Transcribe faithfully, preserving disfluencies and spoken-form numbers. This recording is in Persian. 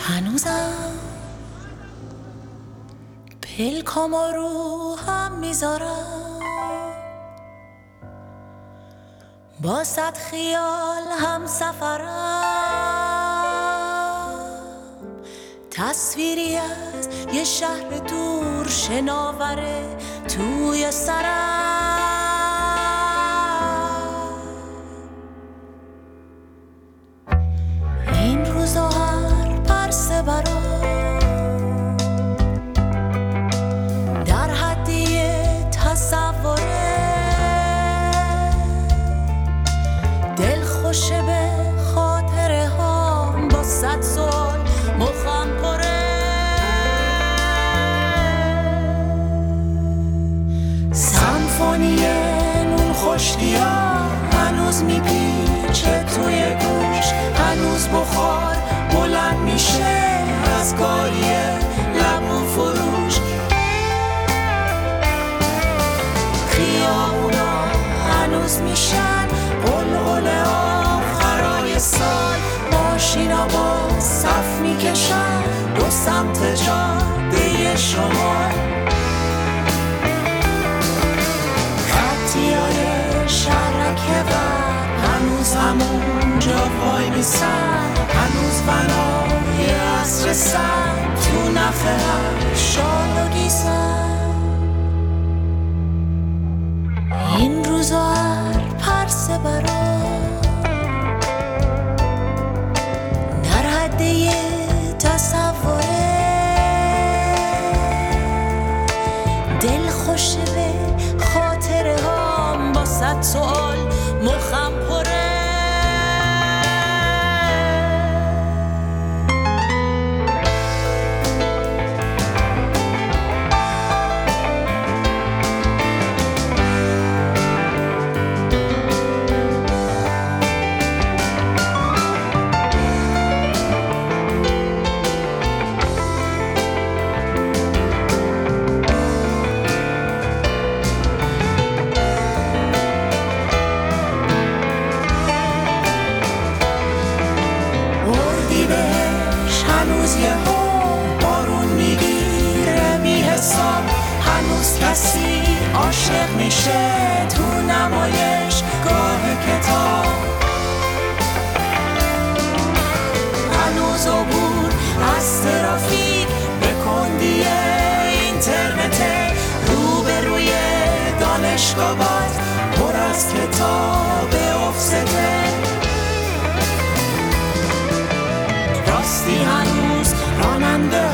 هنوزم پلکامو رو هم میذارم، با صد خیال هم سفرم، تصویری از یه شهر دور شناوره توی سرم. این روزا هر پرسه برام در حدی تصوره، دل خوشه به خاطره هام، با صد سال مخم پره. سمفونی نون خشکیا هنوز میپیچه توی گوش، هنوز بخار بلند میشه از کاری لبو فروش. خیابونا هنوز میشن قلقل آخرای سال، ماشینا با صف میکشن دو سمت جاده شمال. خطیای شرکه بر هنوز همونجا وای میسن، هنوز بنای عصر سن تو نفه هر شال و گیسن. این روزا هر پرسه برام در حد یه تصوره، دل خوشه به خاطره هام، با صد سوال مخم پره. هنوز یه بارون میگیره بی حساب، هنوز کسی عاشق میشه تو نمایش گاه کتاب، هنوز عبور از ترافیک به کندی اینترنت، روبروی دانشگاه باز پر از کتاب افسته. راستی هنوز راننده